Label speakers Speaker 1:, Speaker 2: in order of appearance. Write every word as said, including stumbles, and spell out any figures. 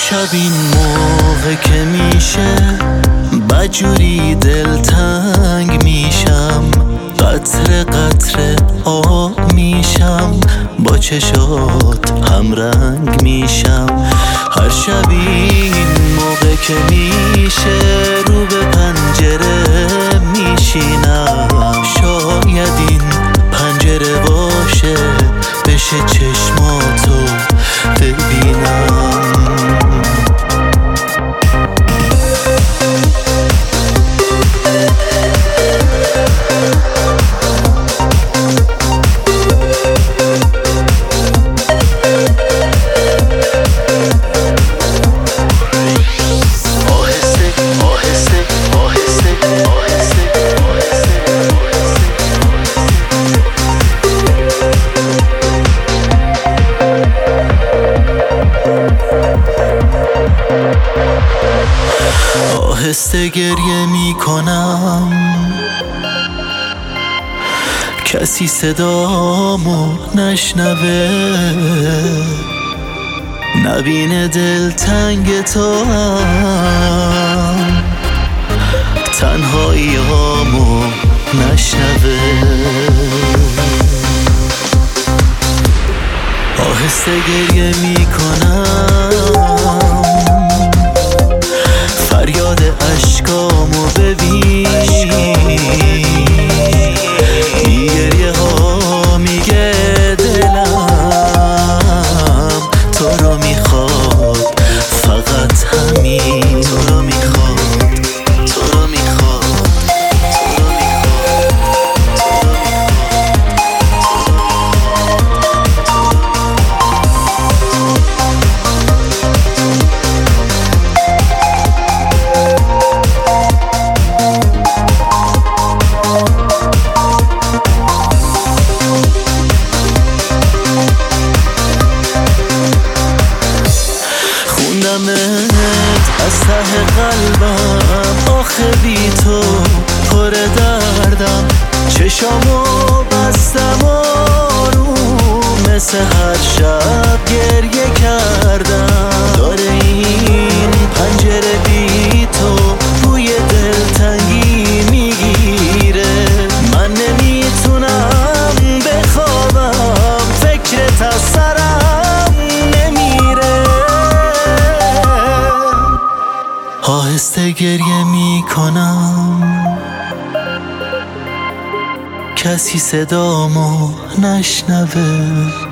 Speaker 1: شب این موقع که میشه بدجوری دلتنگ میشم، قطره قطره آب میشم، با چشات همرنگ میشم. هر شب این موقع که میشه رو به پنجره میشینم، شاید این پنجره باشه بشه چشماتو ببینم. آهسته گریه می کنم، کسی صدامو نشنوه، نبینه دلتنگ تو هم تنهاییامو نشنوه. آهسته گریه می کنم، فریاد اشکامو ببین، این گریه ها میگه دلم تو رو میخواد، فقط همین تو رو میخواد، تو رو میخواد، تو رو از ته قلبم، آخه بی تو پر دردم، چشامو بستم آروم، مثل هر شب گریه کردم. داره این پنجره بی تو بوی دلتنگی میگیره، من نمیتونم بخوابم، فکرت از سرم نمیره. آهسته گریه می کنم، کسی صدامو نشنوه.